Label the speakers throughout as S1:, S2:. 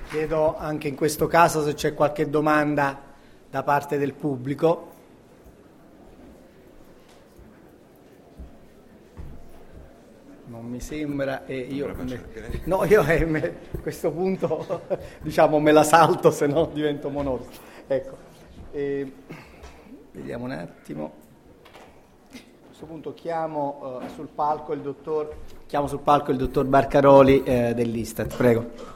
S1: Chiedo anche in questo caso se c'è qualche domanda da parte del pubblico. Non mi sembra, e io a questo punto diciamo me la salto, se no divento monotone. Ecco, vediamo un attimo. A questo punto chiamo sul palco il dottor Barcaroli dell'Istat, prego.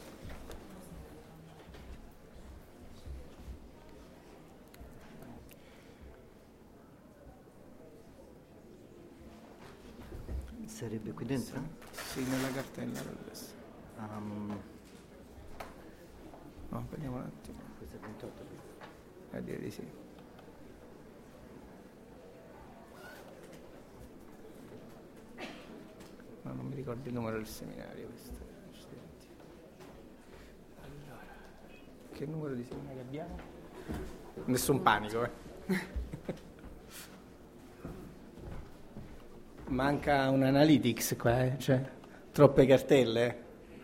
S2: Sarebbe qui dentro?
S1: Sì, nella cartella adesso. No, vediamo un attimo.
S2: Questo è 28.
S1: Direi di sì. No, non mi ricordo il numero del seminario questo. Allora, che numero di seminario abbiamo? Nessun panico, Manca un analytics qua, cioè troppe cartelle.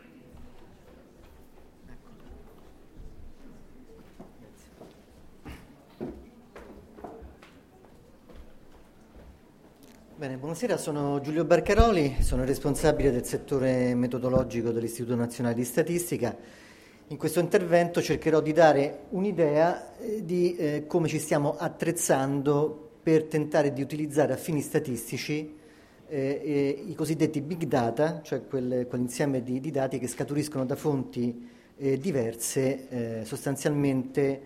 S2: Bene, buonasera, sono Giulio Barcaroli, sono responsabile del settore metodologico dell'Istituto Nazionale di Statistica. In questo intervento cercherò di dare un'idea di come ci stiamo attrezzando per tentare di utilizzare a fini statistici i cosiddetti big data, cioè quell'insieme di dati che scaturiscono da fonti diverse, sostanzialmente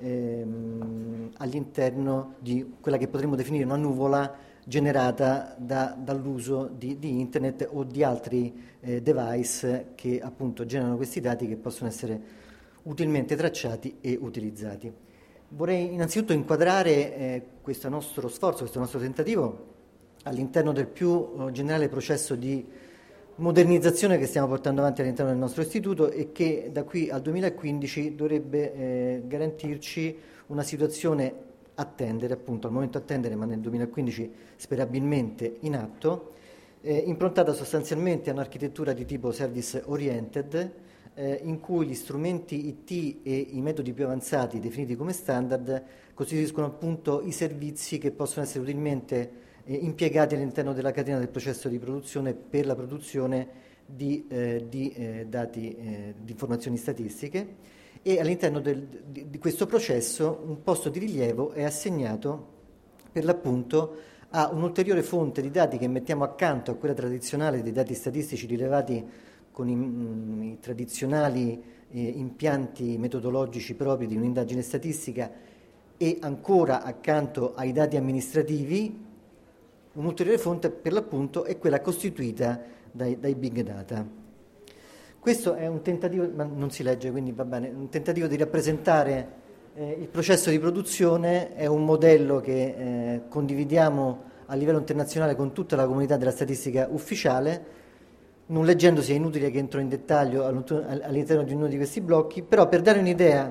S2: all'interno di quella che potremmo definire una nuvola generata dall'uso di internet o di altri device che appunto generano questi dati che possono essere utilmente tracciati e utilizzati. Vorrei innanzitutto inquadrare questo nostro sforzo, questo nostro tentativo all'interno del più generale processo di modernizzazione che stiamo portando avanti all'interno del nostro istituto e che da qui al 2015 dovrebbe garantirci una situazione attendere, appunto al momento attendere, ma nel 2015 sperabilmente in atto, improntata sostanzialmente a un'architettura di tipo service oriented, in cui gli strumenti IT e i metodi più avanzati definiti come standard costituiscono appunto i servizi che possono essere utilmente impiegati all'interno della catena del processo di produzione per la produzione di dati, di informazioni statistiche, e all'interno di questo processo un posto di rilievo è assegnato per l'appunto a un'ulteriore fonte di dati che mettiamo accanto a quella tradizionale dei dati statistici rilevati con i tradizionali impianti metodologici propri di un'indagine statistica, e ancora accanto ai dati amministrativi un'ulteriore fonte per l'appunto è quella costituita dai big data. Questo è un tentativo, ma non si legge quindi va bene, un tentativo di rappresentare il processo di produzione. È un modello che condividiamo a livello internazionale con tutta la comunità della statistica ufficiale. Non leggendosi è inutile che entro in dettaglio all'interno di uno di questi blocchi, però per dare un'idea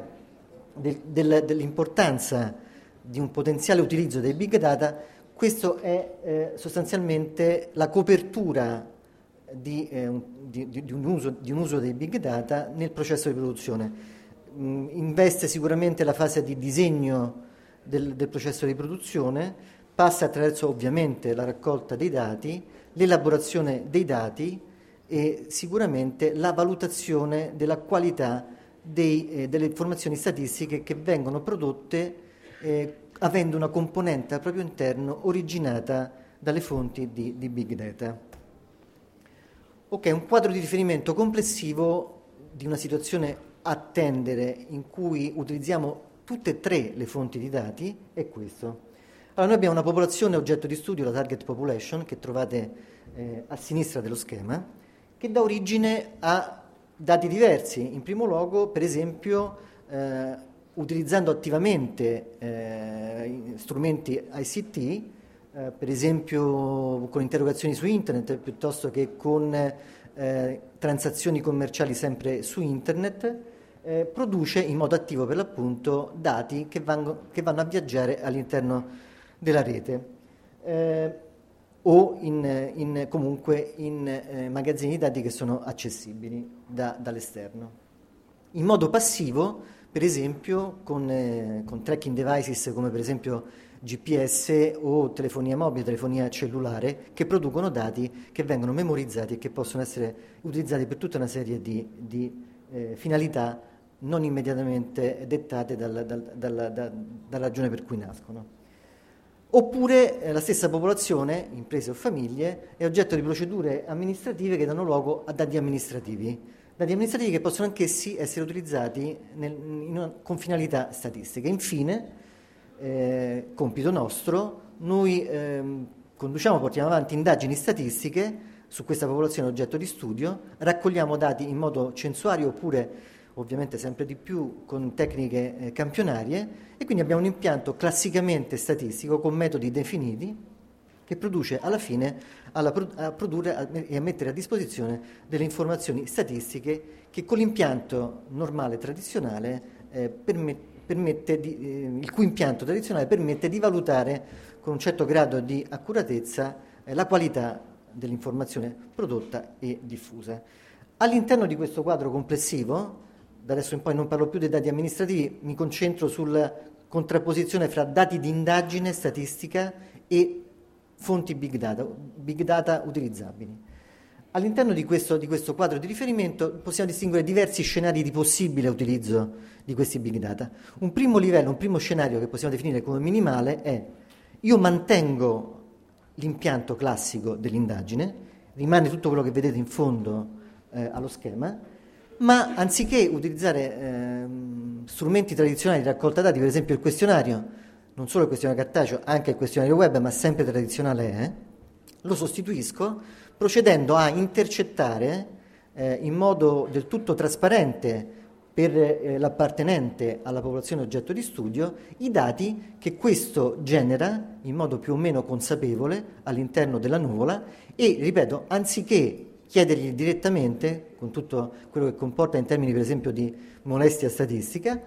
S2: dell'importanza di un potenziale utilizzo dei big data, questo è sostanzialmente la copertura di un uso dei big data nel processo di produzione. Investe sicuramente la fase di disegno del processo di produzione, passa attraverso ovviamente la raccolta dei dati, l'elaborazione dei dati e sicuramente la valutazione della qualità delle informazioni statistiche che vengono prodotte avendo una componente al proprio interno originata dalle fonti di big data. Ok, un quadro di riferimento complessivo di una situazione a tendere in cui utilizziamo tutte e tre le fonti di dati è questo. Allora, noi abbiamo una popolazione oggetto di studio, la target population, che trovate a sinistra dello schema, che dà origine a dati diversi. In primo luogo, per esempio, utilizzando attivamente strumenti ICT, per esempio con interrogazioni su internet piuttosto che con transazioni commerciali sempre su internet, produce in modo attivo per l'appunto dati che vanno a viaggiare all'interno della rete o comunque in magazzini di dati che sono accessibili dall'esterno. in modo passivo, per esempio con tracking devices come per esempio GPS o telefonia mobile, telefonia cellulare, che producono dati che vengono memorizzati e che possono essere utilizzati per tutta una serie di finalità non immediatamente dettate dalla ragione per cui nascono. Oppure la stessa popolazione, imprese o famiglie, è oggetto di procedure amministrative che danno luogo a dati amministrativi che possono anch'essi essere utilizzati con finalità statistiche. Infine, compito nostro, noi portiamo avanti indagini statistiche su questa popolazione oggetto di studio, raccogliamo dati in modo censuario oppure ovviamente sempre di più con tecniche campionarie, e quindi abbiamo un impianto classicamente statistico con metodi definiti che produce alla fine a produrre e a mettere a disposizione delle informazioni statistiche che con l'impianto normale tradizionale il cui impianto tradizionale permette di valutare con un certo grado di accuratezza la qualità dell'informazione prodotta e diffusa. All'interno di questo quadro complessivo, da adesso in poi non parlo più dei dati amministrativi, mi concentro sulla contrapposizione fra dati di indagine statistica e fonti big data utilizzabili. All'interno di questo quadro di riferimento possiamo distinguere diversi scenari di possibile utilizzo di questi big data. Un primo livello, un primo scenario che possiamo definire come minimale è: io mantengo l'impianto classico dell'indagine, rimane tutto quello che vedete in fondo allo schema, ma anziché utilizzare strumenti tradizionali di raccolta dati, per esempio il questionario, non solo il questionario cartaceo, anche il questionario web, ma sempre tradizionale lo sostituisco procedendo a intercettare in modo del tutto trasparente per l'appartenente alla popolazione oggetto di studio i dati che questo genera in modo più o meno consapevole all'interno della nuvola e, ripeto, anziché chiedergli direttamente, con tutto quello che comporta in termini per esempio di molestia statistica,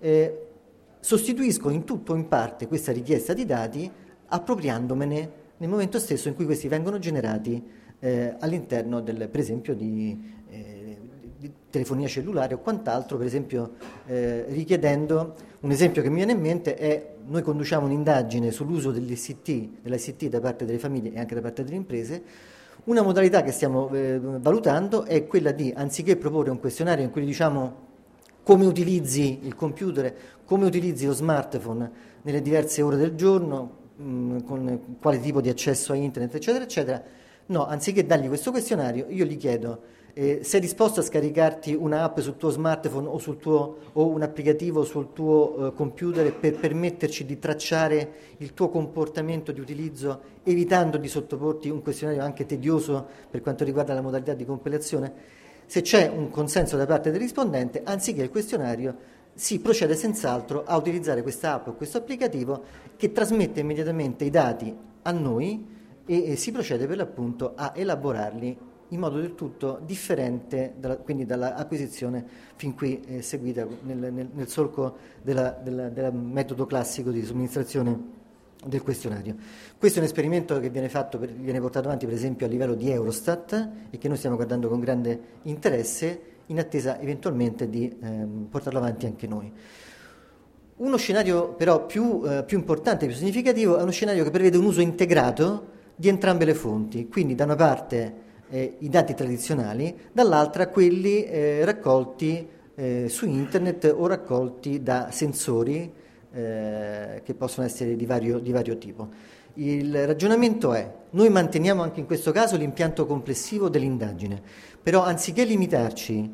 S2: sostituisco in tutto o in parte questa richiesta di dati appropriandomene nel momento stesso in cui questi vengono generati all'interno per esempio di telefonia cellulare o quant'altro, per esempio richiedendo, un esempio che mi viene in mente è: noi conduciamo un'indagine sull'uso dell'ICT da parte delle famiglie e anche da parte delle imprese. Una modalità che stiamo valutando è quella di, anziché proporre un questionario in cui diciamo come utilizzi il computer, come utilizzi lo smartphone nelle diverse ore del giorno, con quale tipo di accesso a internet, eccetera, eccetera, no, anziché dargli questo questionario, io gli chiedo: sei disposto a scaricarti un'app sul tuo smartphone o un applicativo sul tuo computer per permetterci di tracciare il tuo comportamento di utilizzo, evitando di sottoporti un questionario anche tedioso per quanto riguarda la modalità di compilazione? Se c'è un consenso da parte del rispondente, anziché il questionario, si procede senz'altro a utilizzare questa app o questo applicativo che trasmette immediatamente i dati a noi e si procede per l'appunto a elaborarli in modo del tutto differente quindi dall'acquisizione fin qui seguita nel solco del metodo classico di somministrazione del questionario. Questo è un esperimento che viene portato avanti per esempio a livello di Eurostat e che noi stiamo guardando con grande interesse in attesa eventualmente di portarlo avanti anche noi. Uno scenario però più importante, più significativo, è uno scenario che prevede un uso integrato di entrambe le fonti, quindi da una parte i dati tradizionali, dall'altra quelli raccolti su internet o raccolti da sensori che possono essere di vario tipo. Il ragionamento è: noi manteniamo anche in questo caso l'impianto complessivo dell'indagine, però anziché limitarci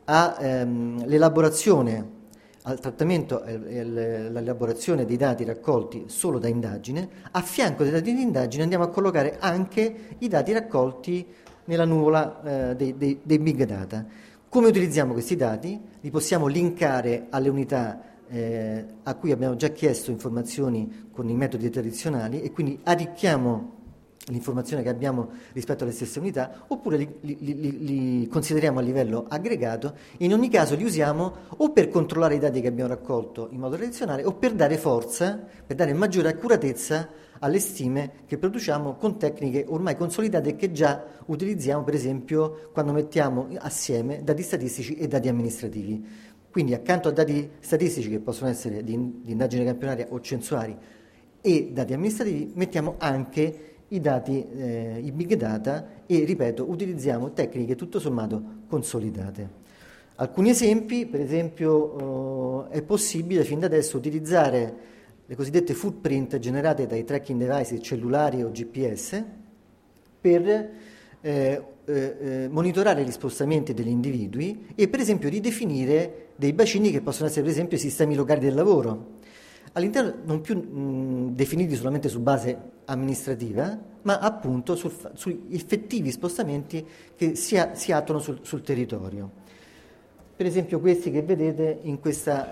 S2: all'elaborazione, al trattamento e all'elaborazione dei dati raccolti solo da indagine, a fianco dei dati di indagine andiamo a collocare anche i dati raccolti nella nuvola dei big data. Come utilizziamo questi dati? Li possiamo linkare alle unità a cui abbiamo già chiesto informazioni con i metodi tradizionali e quindi arricchiamo l'informazione che abbiamo rispetto alle stesse unità, oppure li consideriamo a livello aggregato e in ogni caso li usiamo o per controllare i dati che abbiamo raccolto in modo tradizionale o per dare forza, per dare maggiore accuratezza alle stime che produciamo con tecniche ormai consolidate e che già utilizziamo per esempio quando mettiamo assieme dati statistici e dati amministrativi. Quindi accanto a dati statistici che possono essere di indagine campionaria o censuari e dati amministrativi, mettiamo anche i dati, i big data e, ripeto, utilizziamo tecniche tutto sommato consolidate. Alcuni esempi, per esempio, è possibile fin da adesso utilizzare le cosiddette footprint generate dai tracking device cellulari o GPS per monitorare gli spostamenti degli individui e, per esempio, ridefinire dei bacini che possono essere, per esempio, i sistemi locali del lavoro, all'interno non più definiti solamente su base amministrativa, ma appunto sugli effettivi spostamenti che si attuano sul territorio. Per esempio questi che vedete in questa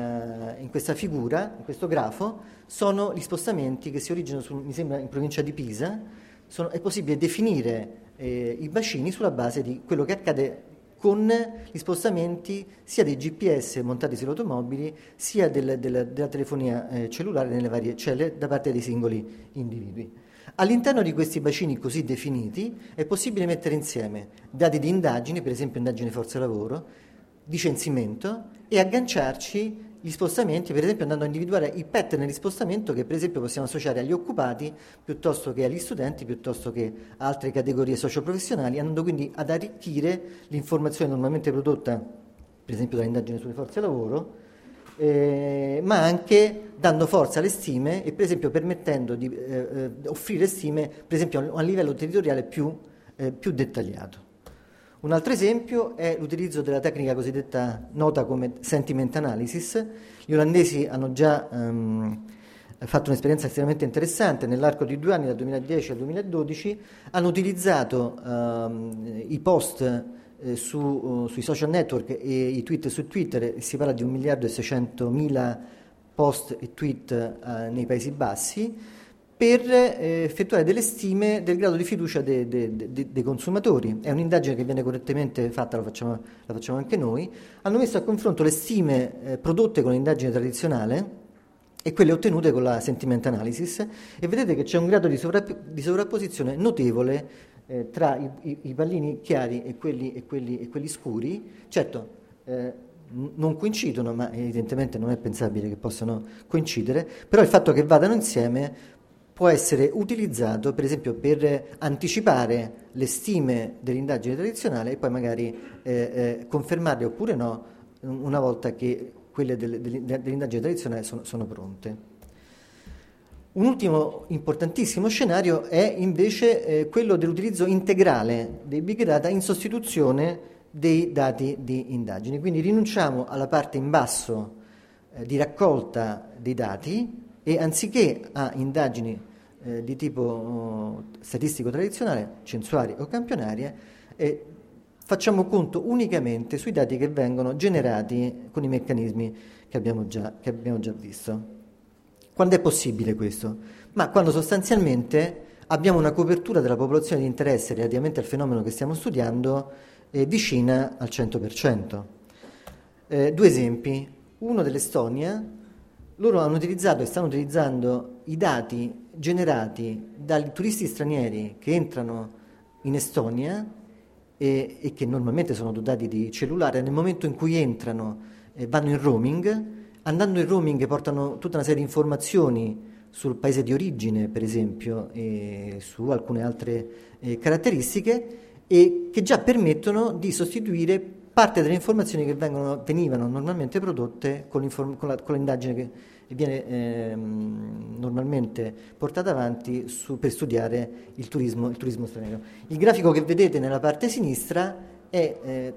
S2: figura, in questo grafo, sono gli spostamenti che si originano, mi sembra, in provincia di Pisa. È possibile definire i bacini sulla base di quello che accade con gli spostamenti sia dei GPS montati sulle automobili, sia della telefonia cellulare nelle varie celle da parte dei singoli individui. All'interno di questi bacini così definiti è possibile mettere insieme dati di indagini, per esempio indagine forza lavoro, di censimento, e agganciarci gli spostamenti, per esempio andando a individuare i pattern di spostamento che per esempio possiamo associare agli occupati piuttosto che agli studenti, piuttosto che a altre categorie socioprofessionali, andando quindi ad arricchire l'informazione normalmente prodotta per esempio dall'indagine sulle forze lavoro, ma anche dando forza alle stime e per esempio permettendo di offrire stime per esempio a livello territoriale più dettagliato. Un altro esempio è l'utilizzo della tecnica cosiddetta nota come sentiment analysis. Gli olandesi hanno già fatto un'esperienza estremamente interessante. Nell'arco di 2 anni, dal 2010 al 2012, hanno utilizzato i post sui social network e i tweet su Twitter. Si parla di 1.600.000 post e tweet nei Paesi Bassi, per effettuare delle stime del grado di fiducia dei consumatori. È un'indagine che viene correttamente fatta, la facciamo anche noi. Hanno messo a confronto le stime prodotte con l'indagine tradizionale e quelle ottenute con la sentiment analysis, e vedete che c'è un grado di sovrapposizione notevole tra i pallini chiari e quelli scuri. Certo, non coincidono, ma evidentemente non è pensabile che possano coincidere, però il fatto che vadano insieme può essere utilizzato per esempio per anticipare le stime dell'indagine tradizionale e poi magari confermarle oppure no una volta che quelle dell'indagine tradizionale sono pronte. Un ultimo importantissimo scenario è invece quello dell'utilizzo integrale dei big data in sostituzione dei dati di indagine. Quindi rinunciamo alla parte in basso di raccolta dei dati e anziché a indagini di tipo statistico tradizionale, censuarie o campionarie, facciamo conto unicamente sui dati che vengono generati con i meccanismi che abbiamo già visto. Quando è possibile questo? Ma quando sostanzialmente abbiamo una copertura della popolazione di interesse relativamente al fenomeno che stiamo studiando vicina al 100%. 2 esempi. Uno dell'Estonia. Loro hanno utilizzato e stanno utilizzando i dati generati dai turisti stranieri che entrano in Estonia e che normalmente sono dotati di cellulare. Nel momento in cui entrano vanno in roaming, andando in roaming portano tutta una serie di informazioni sul paese di origine, per esempio, e su alcune altre caratteristiche, e che già permettono di sostituire parte delle informazioni che venivano normalmente prodotte con l'indagine che viene normalmente portata avanti per studiare il turismo straniero. Il grafico che vedete nella parte sinistra è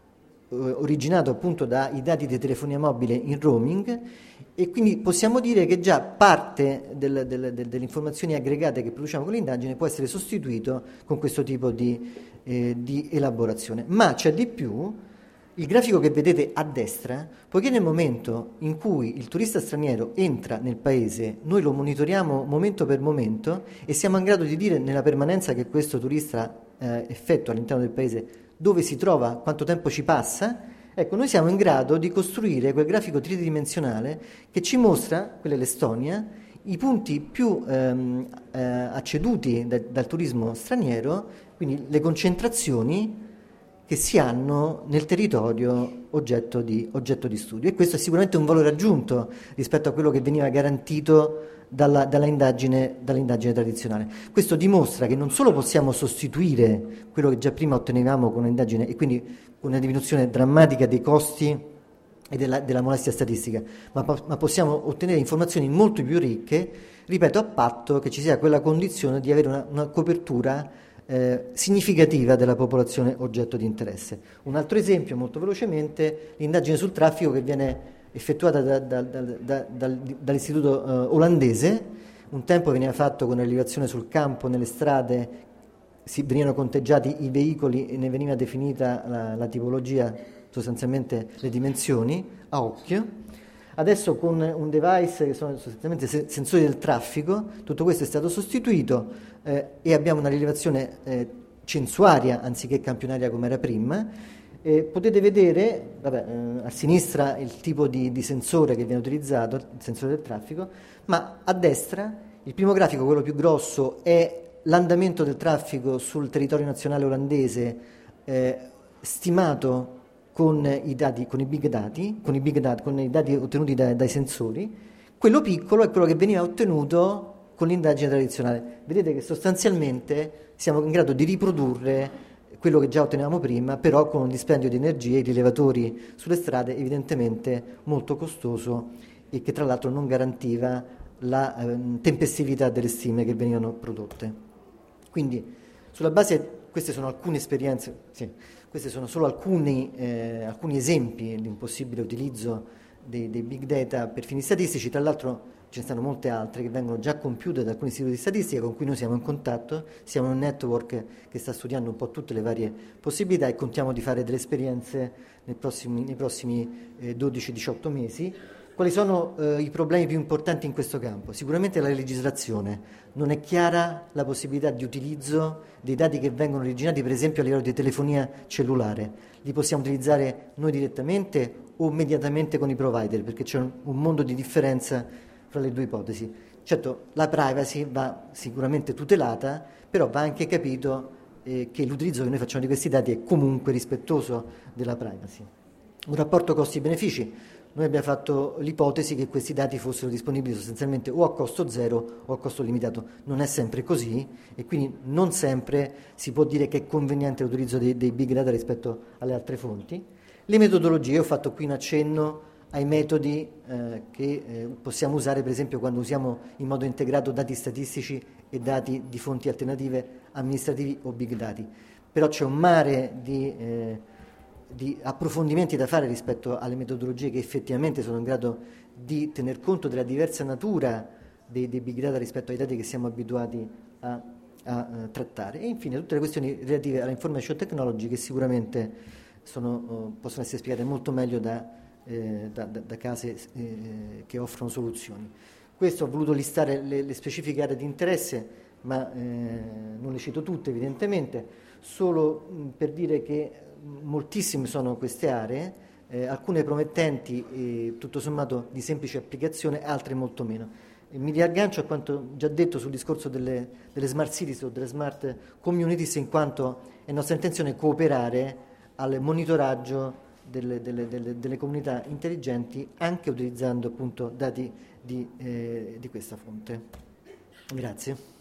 S2: originato appunto dai dati di telefonia mobile in roaming, e quindi possiamo dire che già parte delle informazioni aggregate che produciamo con l'indagine può essere sostituito con questo tipo di elaborazione. Ma c'è di più. Il grafico che vedete a destra, poiché nel momento in cui il turista straniero entra nel paese, noi lo monitoriamo momento per momento e siamo in grado di dire nella permanenza che questo turista effettua all'interno del paese dove si trova, quanto tempo ci passa, ecco, noi siamo in grado di costruire quel grafico tridimensionale che ci mostra, quella è l'Estonia, i punti più acceduti dal turismo straniero, quindi le concentrazioni che si hanno nel territorio oggetto di studio, e questo è sicuramente un valore aggiunto rispetto a quello che veniva garantito dalla indagine tradizionale. Questo dimostra che non solo possiamo sostituire quello che già prima ottenevamo con un'indagine, e quindi con una diminuzione drammatica dei costi e della molestia statistica, ma possiamo ottenere informazioni molto più ricche, ripeto, a patto che ci sia quella condizione di avere una copertura significativa della popolazione oggetto di interesse. Un altro esempio, molto velocemente, l'indagine sul traffico che viene effettuata dall'istituto olandese. Un tempo veniva fatto con rilevazione sul campo, nelle strade, venivano conteggiati i veicoli e ne veniva definita la tipologia, sostanzialmente le dimensioni, a occhio. Adesso con un device che sono sostanzialmente sensori del traffico, tutto questo è stato sostituito e abbiamo una rilevazione censuaria anziché campionaria come era prima. Potete vedere a sinistra il tipo di sensore che viene utilizzato, il sensore del traffico, ma a destra il primo grafico, quello più grosso, è l'andamento del traffico sul territorio nazionale olandese stimato con i dati, con i dati ottenuti dai sensori. Quello piccolo è quello che veniva ottenuto con l'indagine tradizionale. Vedete che sostanzialmente siamo in grado di riprodurre quello che già ottenevamo prima, però con un dispendio di energie, i rilevatori sulle strade evidentemente molto costoso e che tra l'altro non garantiva la tempestività delle stime che venivano prodotte. Quindi sulla base, queste sono alcune esperienze, questi sono solo alcuni esempi di un possibile utilizzo dei big data per fini statistici. Tra l'altro ce ne stanno molte altre che vengono già compiute da alcuni istituti di statistica con cui noi siamo in contatto. Siamo in un network che sta studiando un po' tutte le varie possibilità e contiamo di fare delle esperienze nei prossimi 12-18 mesi. Quali sono i problemi più importanti in questo campo? Sicuramente la legislazione. Non è chiara la possibilità di utilizzo dei dati che vengono originati, per esempio, a livello di telefonia cellulare. Li possiamo utilizzare noi direttamente o mediatamente con i provider, perché c'è un mondo di differenza fra le due ipotesi. Certo, la privacy va sicuramente tutelata, però va anche capito che l'utilizzo che noi facciamo di questi dati è comunque rispettoso della privacy. Un rapporto costi-benefici. Noi abbiamo fatto l'ipotesi che questi dati fossero disponibili sostanzialmente o a costo zero o a costo limitato. Non è sempre così e quindi non sempre si può dire che è conveniente l'utilizzo dei big data rispetto alle altre fonti. Le metodologie, ho fatto qui un accenno ai metodi che possiamo usare, per esempio quando usiamo in modo integrato dati statistici e dati di fonti alternative amministrativi o big dati. Però c'è un mare di approfondimenti da fare rispetto alle metodologie che effettivamente sono in grado di tener conto della diversa natura dei big data rispetto ai dati che siamo abituati a trattare. E infine tutte le questioni relative alla information technology che sicuramente possono essere spiegate molto meglio da case che offrono soluzioni. Questo ho voluto listare le specifiche aree di interesse, ma non le cito tutte evidentemente, solo per dire che moltissime sono queste aree, alcune promettenti tutto sommato di semplice applicazione, altre molto meno. Mi riaggancio a quanto già detto sul discorso delle smart cities o delle smart communities, in quanto è nostra intenzione cooperare al monitoraggio delle comunità intelligenti, anche utilizzando appunto dati di questa fonte. Grazie.